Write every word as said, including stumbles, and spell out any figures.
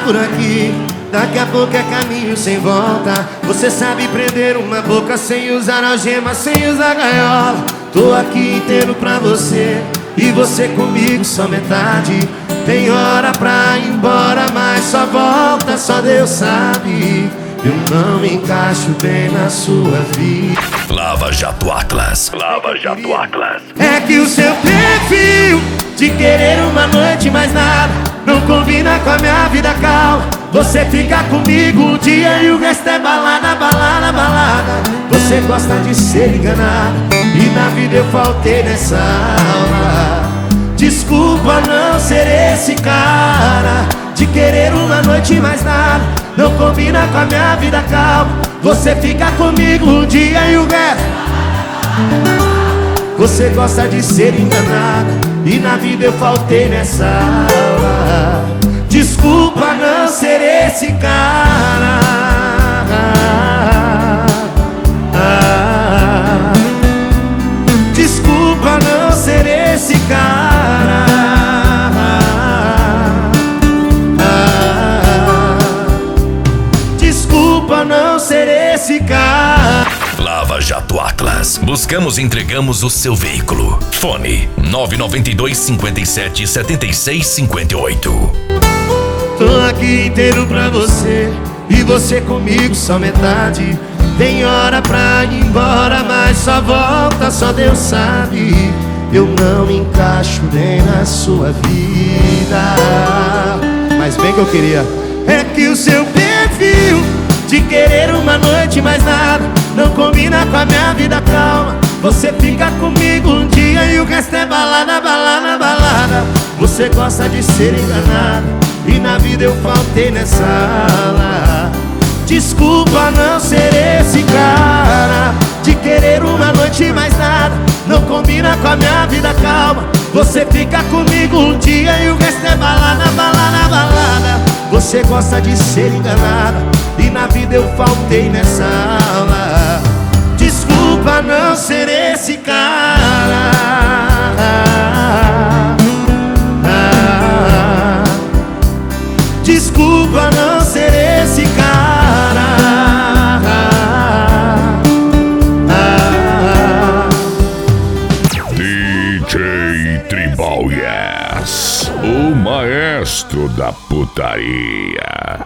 por aqui. Daqui a pouco é caminho sem volta. Você sabe prender uma boca sem usar algema, sem usar gaiola. Tô aqui inteiro pra você e você comigo só metade. Tem hora pra ir embora, mas só volta, só Deus sabe. Eu não me encaixo bem na sua vida. Lava Jato Atlas. Lava Jato Atlas. É que o seu perfil de querer uma noite mais nada não combina com a minha vida calma. Você fica comigo um dia e o resto é balada, balada, balada. Você gosta de ser enganada e na vida eu faltei nessa aula. Desculpa não ser esse cara de querer uma noite mais nada não combina com a minha vida calma. Você fica comigo um dia e o resto. Você gosta de ser enganada e na vida eu faltei nessa aula. Desculpa não ser esse cara. Desculpa não ser esse cara. Desculpa não ser esse cara. Lava Jato Atlas. Buscamos e entregamos o seu veículo. Fone nove nove dois, cinco sete, sete seis cinco oito. Tô aqui inteiro pra você e você comigo só metade. Tem hora pra ir embora, mas só volta, só Deus sabe. Eu não me encaixo nem na sua vida, mas bem que eu queria. É que o seu perfil de querer uma noite mais nada não combina com a minha vida calma. Você fica comigo um dia e o resto é balada, balada, balada. Você gosta de ser enganada e na vida eu faltei nessa aula. Desculpa não ser esse cara de querer uma noite mais nada não combina com a minha vida calma. Você fica comigo um dia e o resto é balada, balada, balada. Você gosta de ser enganada e na vida eu faltei nessa aula. Desculpa não ser esse cara.